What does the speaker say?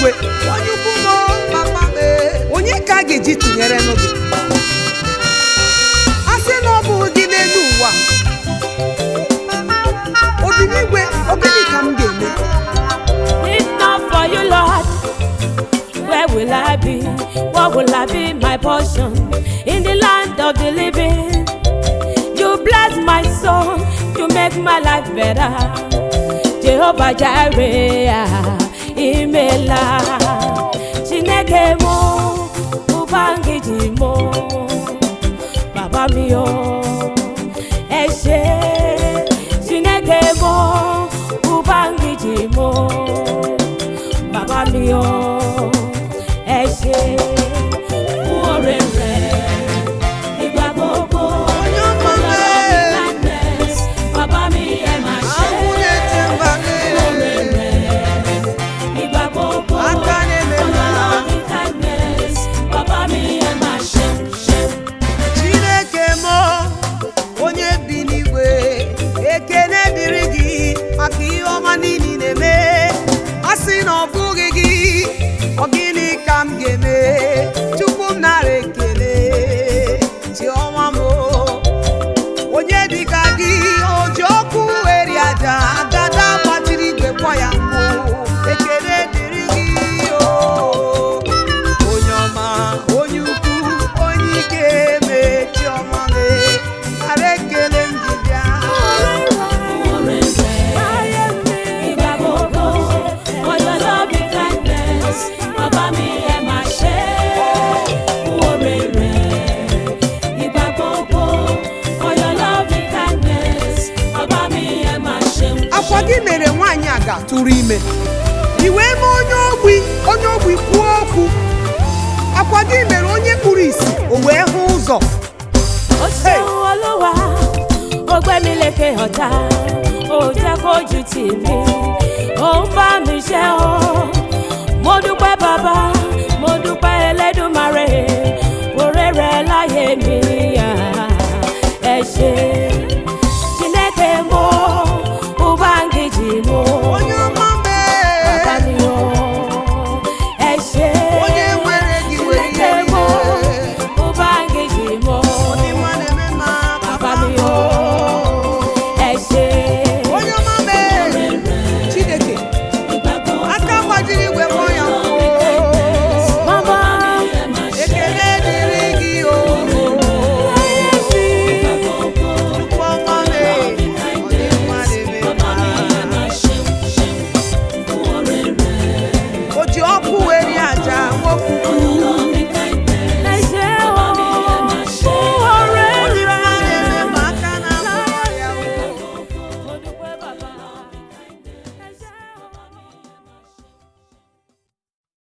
n'igwe onye ukwu mo papa m onye ka a ga-eji tụnyere n'oge a sị na ọ bụ gị n'elu ụwa obi n'igwe ogene ka m ga-eme. If not for you, Lord, where will I be? What will I be my portion in the land of the living? You bless my soul, you make my life better. Jehovah Jireh, Imela, Chineke mo, Ubangiji mo, Baba mio, Eshe, Chineke mo, Ubangiji mo, Baba mio, Eshe, Uorere, Ibabobo, Baba mi emashe. Maka ihe ọma niile na-eme a sị na ọ bụghị gị ọ gịnị ka m ga-eme? Chukwu m nara ekele Chiọma m onye dịka gị o ji ọkụ eri aja agada gbajiri igwe kpọ ya mbụ ekele dịrị gị onye ọma onye ukwu onye ike eme Chiọma m nara ekele m ji bịa. Akwa gị mere nwaanyị a ga-atụrụ ime iwe eme onye ogbi kwuo okwu. Akwa gị mere onye kpuru isi o wee hụ ụzọ. Ó ṣeun Olúwa ó gbé mi lékè ọ̀tá ó jẹ́ kójú tì mí ó ń bá mi ṣe o.